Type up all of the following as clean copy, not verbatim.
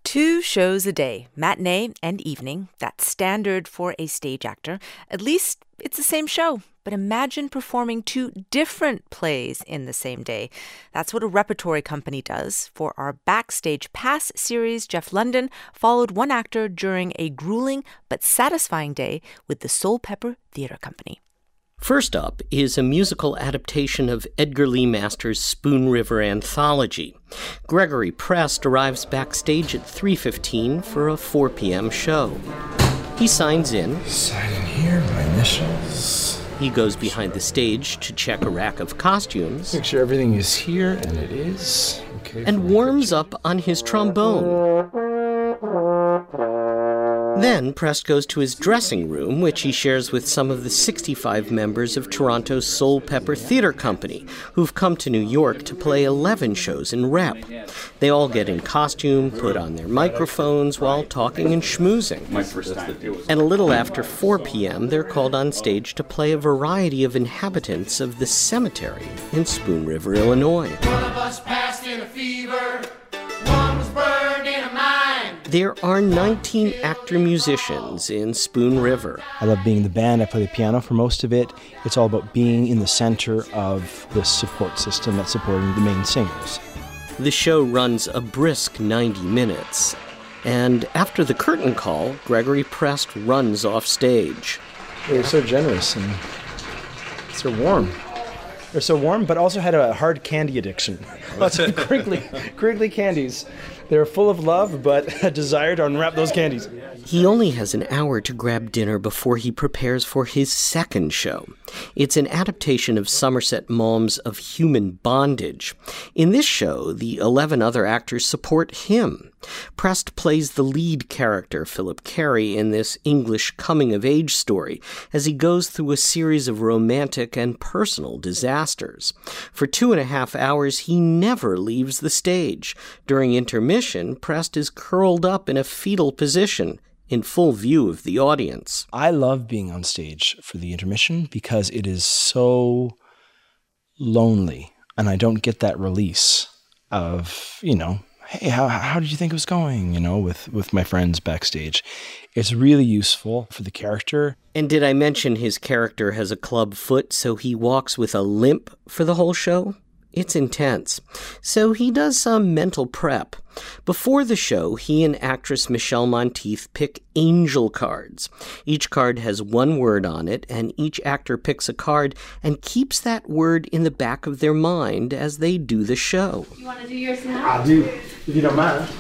2 shows a day, matinee and evening. That's standard for a stage actor. At least it's the same show. But imagine performing 2 different plays in the same day. That's what a repertory company does. For our Backstage Pass series, Jeff London followed one actor during a grueling but satisfying day with the Soulpepper Theatre Company. First up is a musical adaptation of Edgar Lee Masters' Spoon River anthology. Gregory Prest arrives backstage at 3:15 for a 4 p.m. show. He signs in. Sign in here, my initials. He goes behind the stage to check a rack of costumes. Make sure everything is here, and it is. Okay. And warms up on his trombone. Then Prest goes to his dressing room, which he shares with some of the 65 members of Toronto's Soulpepper Theatre Company, who've come to New York to play 11 shows in rep. They all get in costume, put on their microphones while talking and schmoozing. And a little after 4 p.m., they're called on stage to play a variety of inhabitants of the cemetery in Spoon River, Illinois. One of us passed in a fever. One was burned in a mine. There are 19 actor-musicians in Spoon River. I love being in the band. I play the piano for most of it. It's all about being in the center of the support system that's supporting the main singers. The show runs a brisk 90 minutes. And after the curtain call, Gregory Prest runs off stage. They're so generous and so warm. They're so warm, but also had a hard candy addiction. Lots of crinkly candies. They're full of love, but a desire to unwrap those candies. He only has an hour to grab dinner before he prepares for his second show. It's an adaptation of Somerset Maugham's Of Human Bondage. In this show, the 11 other actors support him. Prest plays the lead character, Philip Carey, in this English coming-of-age story as he goes through a series of romantic and personal disasters. For 2.5 hours, he never leaves the stage. During intermission, Prest is curled up in a fetal position, in full view of the audience. I love being on stage for the intermission because it is so lonely, and I don't get that release of, hey, how did you think it was going, with my friends backstage. It's really useful for the character. And did I mention his character has a club foot, so he walks with a limp for the whole show? It's intense. So he does some mental prep. Before the show, he and actress Michelle Monteith pick angel cards. Each card has one word on it, and each actor picks a card and keeps that word in the back of their mind as they do the show. You want to do yours now? I do, if you don't mind.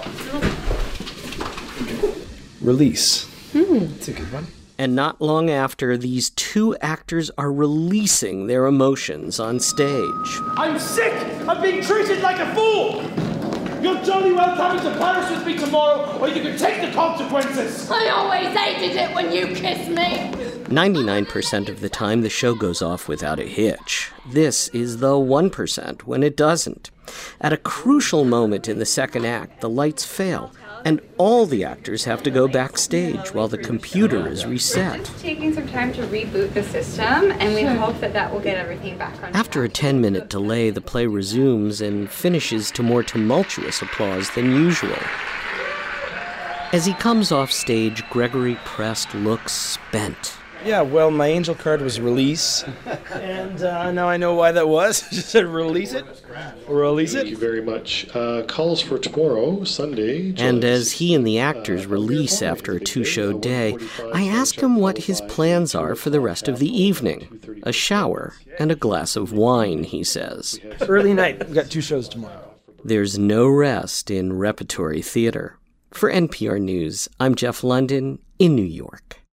Release. That's a good one. And not long after, these 2 actors are releasing their emotions on stage. I'm sick of being treated like a fool! You're jolly well coming to Paris with me tomorrow, or you can take the consequences! I always hated it when you kissed me! 99% of the time, the show goes off without a hitch. This is the 1% when it doesn't. At a crucial moment in the second act, the lights fail, and all the actors have to go backstage while the computer is reset. Taking some time to reboot the system, and we hope that will get everything back on track. After a 10-minute delay, the play resumes and finishes to more tumultuous applause than usual. As he comes off stage, Gregory Prest looks spent. Yeah, well, my angel card was release, and now I know why that was. Just said release it, or release it. Thank you very much. Calls for tomorrow, Sunday. And as he and the actors release after a 2-show day, I ask him what his plans are for the rest of the evening. A shower and a glass of wine, he says. Early night. We've got 2 shows tomorrow. There's no rest in repertory theater. For NPR News, I'm Jeff London in New York.